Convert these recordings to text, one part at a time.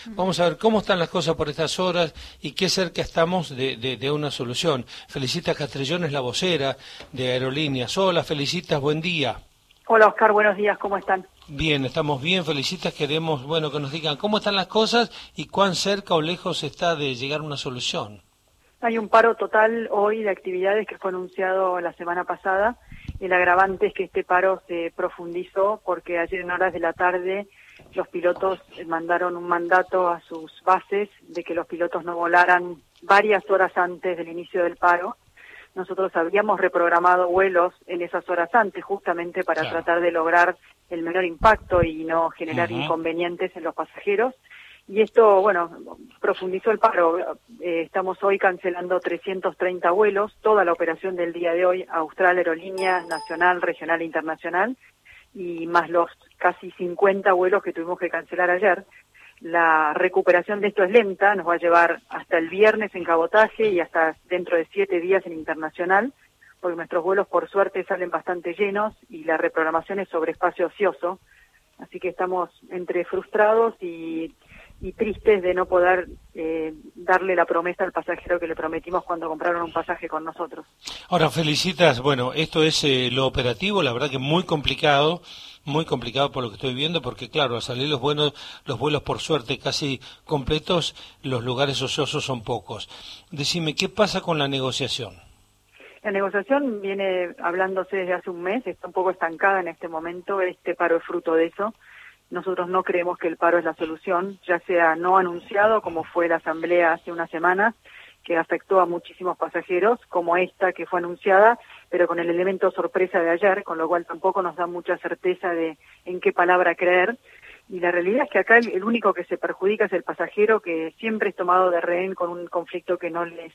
Vamos a ver cómo están las cosas por estas horas y qué cerca estamos de una solución. Felicita Castrellón, es la vocera de Aerolíneas. Hola, Felicitas, buen día. Hola Oscar, buenos días, ¿cómo están? Bien, estamos bien, Felicitas, queremos, que nos digan cómo están las cosas y cuán cerca o lejos está de llegar a una solución. Hay un paro total hoy de actividades que fue anunciado la semana pasada. El agravante es que este paro se profundizó porque ayer en horas de la tarde los pilotos mandaron un mandato a sus bases de que los pilotos no volaran varias horas antes del inicio del paro. Nosotros habíamos reprogramado vuelos en esas horas antes justamente para tratar de lograr el menor impacto y no generar inconvenientes en los pasajeros. Y esto, profundizó el paro. Estamos hoy cancelando 330 vuelos, toda la operación del día de hoy, Austral, Aerolíneas, nacional, regional e internacional, y más los casi 50 vuelos que tuvimos que cancelar ayer. La recuperación de esto es lenta, nos va a llevar hasta el viernes en cabotaje y hasta dentro de 7 días en internacional, porque nuestros vuelos por suerte salen bastante llenos y la reprogramación es sobre espacio ocioso, así que estamos entre frustrados y tristes de no poder darle la promesa al pasajero que le prometimos cuando compraron un pasaje con nosotros. Ahora, Felicitas, esto es lo operativo, la verdad que muy complicado por lo que estoy viendo, porque claro, al salir los vuelos por suerte casi completos, los lugares ociosos son pocos. Decime, ¿qué pasa con la negociación? La negociación viene hablándose desde hace un mes, está un poco estancada en este momento, este paro es fruto de eso. Nosotros no creemos que el paro es la solución, ya sea no anunciado, como fue la asamblea hace unas semanas, que afectó a muchísimos pasajeros, como esta que fue anunciada, pero con el elemento sorpresa de ayer, con lo cual tampoco nos da mucha certeza de en qué palabra creer. Y la realidad es que acá el único que se perjudica es el pasajero, que siempre es tomado de rehén con un conflicto que no le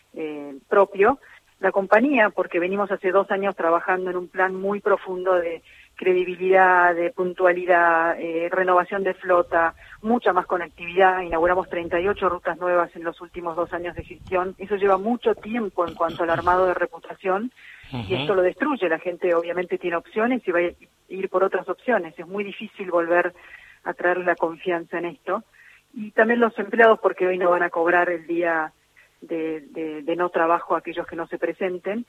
es propio. La compañía, porque venimos hace 2 años trabajando en un plan muy profundo de credibilidad, de puntualidad, renovación de flota, mucha más conectividad. Inauguramos 38 rutas nuevas en los últimos 2 años de gestión. Eso lleva mucho tiempo en cuanto al armado de reputación y esto lo destruye. La gente obviamente tiene opciones y va a ir por otras opciones. Es muy difícil volver a traer la confianza en esto. Y también los empleados, porque hoy no van a cobrar el día de no trabajo a aquellos que no se presenten.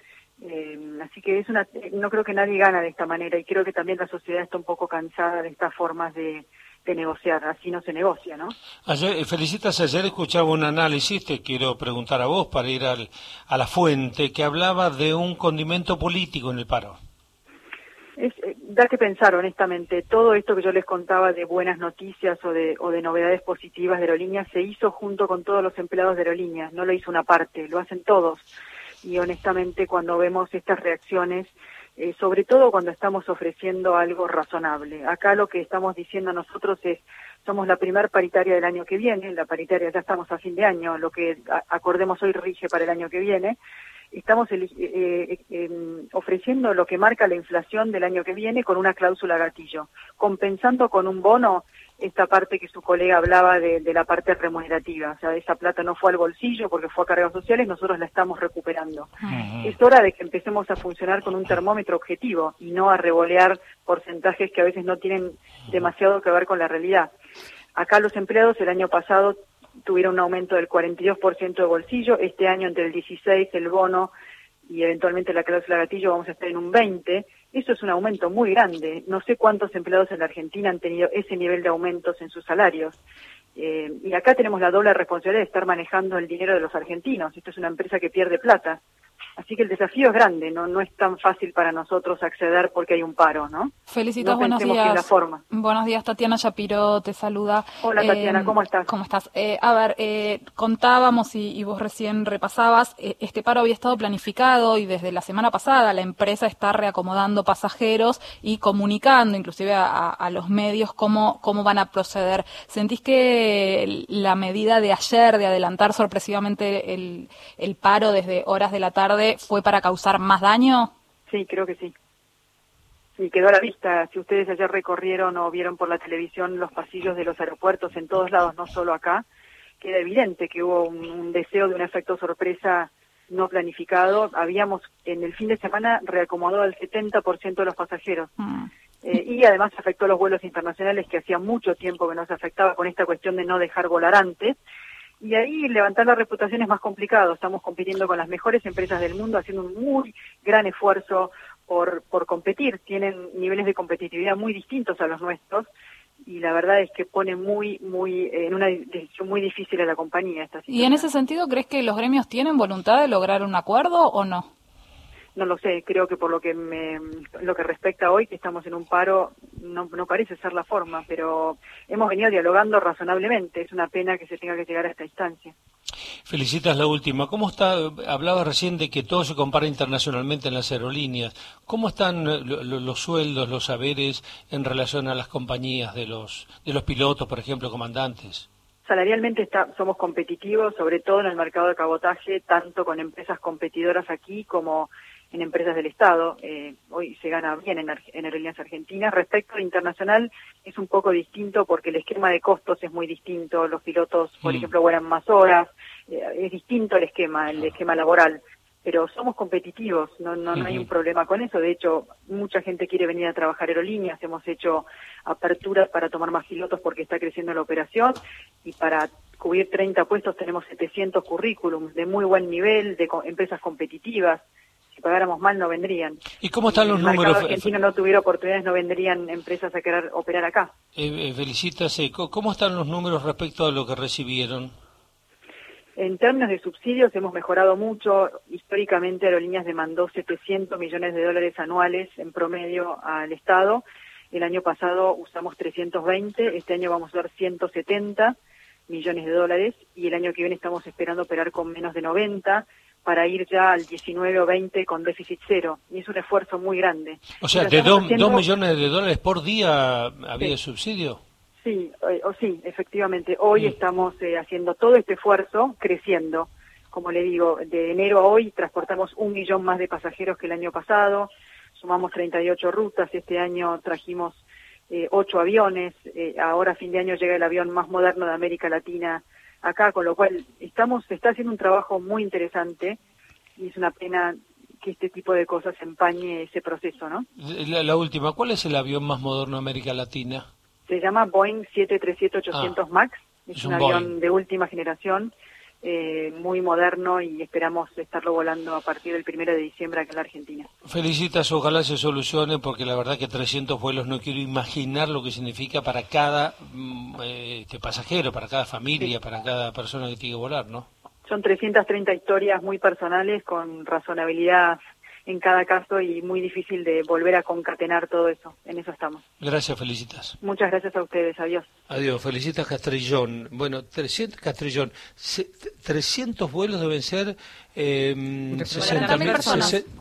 Así que no creo que nadie gana de esta manera y creo que también la sociedad está un poco cansada de estas formas de negociar, así no se negocia, ¿no? Felicitas, ayer escuchaba un análisis, te quiero preguntar a vos para ir a la fuente, que hablaba de un condimento político en el paro. Da que pensar, honestamente. Todo esto que yo les contaba de buenas noticias o de novedades positivas de Aerolíneas se hizo junto con todos los empleados de Aerolíneas, no lo hizo una parte, lo hacen todos. Y honestamente cuando vemos estas reacciones, sobre todo cuando estamos ofreciendo algo razonable. Acá lo que estamos diciendo nosotros es, somos la primer paritaria del año que viene, la paritaria ya estamos a fin de año, lo que acordemos hoy rige para el año que viene. Estamos ofreciendo lo que marca la inflación del año que viene con una cláusula gatillo, compensando con un bono esta parte que su colega hablaba de la parte remunerativa. O sea, esa plata no fue al bolsillo porque fue a cargas sociales, nosotros la estamos recuperando. Es hora de que empecemos a funcionar con un termómetro objetivo y no a revolear porcentajes que a veces no tienen demasiado que ver con la realidad. Acá los empleados el año pasado tuvieron un aumento del 42% de bolsillo, este año entre el 16, el bono y eventualmente la cláusula gatillo vamos a estar en un 20%, eso es un aumento muy grande, no sé cuántos empleados en la Argentina han tenido ese nivel de aumentos en sus salarios, y acá tenemos la doble responsabilidad de estar manejando el dinero de los argentinos, esto es una empresa que pierde plata. Así que el desafío es grande, no es tan fácil para nosotros acceder porque hay un paro, ¿no? Felicitas, no buenos días. En la forma. Buenos días, Tatiana Shapiro te saluda. Hola, Tatiana, ¿cómo estás? ¿Cómo estás? Contábamos y vos recién repasabas, este paro había estado planificado y desde la semana pasada la empresa está reacomodando pasajeros y comunicando inclusive a los medios cómo van a proceder. ¿Sentís que la medida de ayer de adelantar sorpresivamente el paro desde horas de la tarde fue para causar más daño? Sí, creo que sí. Sí, quedó a la vista. Si ustedes ayer recorrieron o vieron por la televisión los pasillos de los aeropuertos en todos lados, no solo acá, queda evidente que hubo un deseo de un efecto sorpresa no planificado. Habíamos en el fin de semana reacomodado al 70% de los pasajeros. Y además afectó los vuelos internacionales, que hacía mucho tiempo que nos afectaba con esta cuestión de no dejar volar antes. Y ahí levantar la reputación es más complicado. Estamos compitiendo con las mejores empresas del mundo, haciendo un muy gran esfuerzo por competir. Tienen niveles de competitividad muy distintos a los nuestros, y la verdad es que pone en una decisión muy difícil a la compañía esta situación. ¿Y en ese sentido crees que los gremios tienen voluntad de lograr un acuerdo o no? No lo sé, creo que por lo que respecta hoy, que estamos en un paro, no parece ser la forma, pero hemos venido dialogando razonablemente. Es una pena que se tenga que llegar a esta instancia. Felicitas, la última. ¿Cómo está? Hablabas recién de que todo se compara internacionalmente en las aerolíneas. ¿Cómo están los sueldos, los saberes en relación a las compañías de los pilotos, por ejemplo, comandantes? Salarialmente somos competitivos, sobre todo en el mercado de cabotaje, tanto con empresas competidoras aquí como en empresas del Estado. Hoy se gana bien en aerolíneas argentinas. Respecto al internacional, es un poco distinto porque el esquema de costos es muy distinto. Los pilotos, por ejemplo, vuelan más horas. Es distinto el esquema laboral. Pero somos competitivos, no hay un problema con eso. De hecho, mucha gente quiere venir a trabajar aerolíneas. Hemos hecho aperturas para tomar más pilotos porque está creciendo la operación, y para cubrir 30 puestos tenemos 700 currículums de muy buen nivel, de empresas competitivas. Si pagáramos mal no vendrían. ¿Y cómo están los números? Si el argentino no tuviera oportunidades, no vendrían empresas a querer operar acá. Felicitas, ¿cómo están los números respecto a lo que recibieron? En términos de subsidios hemos mejorado mucho. Históricamente Aerolíneas demandó $700 millones anuales en promedio al Estado. El año pasado usamos 320, este año vamos a usar $170 millones, y el año que viene estamos esperando operar con menos de 90 para ir ya al 19 o 20 con déficit cero. Y es un esfuerzo muy grande. O sea, ¿de $2 millones por día había subsidio? Sí, efectivamente. Hoy estamos haciendo todo este esfuerzo, creciendo. Como le digo, de enero a hoy transportamos 1 millón más de pasajeros que el año pasado, sumamos 38 rutas, este año trajimos 8 aviones, ahora a fin de año llega el avión más moderno de América Latina acá, con lo cual se está haciendo un trabajo muy interesante, y es una pena que este tipo de cosas empañe ese proceso, ¿no? La última, ¿cuál es el avión más moderno de América Latina? Se llama Boeing 737-800 MAX, es un avión Boeing de última generación, muy moderno, y esperamos estarlo volando a partir del 1 de diciembre acá en la Argentina. Felicitas, ojalá se solucione, porque la verdad que 300 vuelos no quiero imaginar lo que significa para cada pasajero, para cada familia, para cada persona que tiene que volar, ¿no? Son 330 historias muy personales, con razonabilidad en cada caso, y muy difícil de volver a concatenar todo eso. En eso estamos. Gracias, Felicitas. Muchas gracias a ustedes. Adiós. Adiós. Felicitas Castrillón. Bueno, 300 vuelos deben ser 60.000 personas.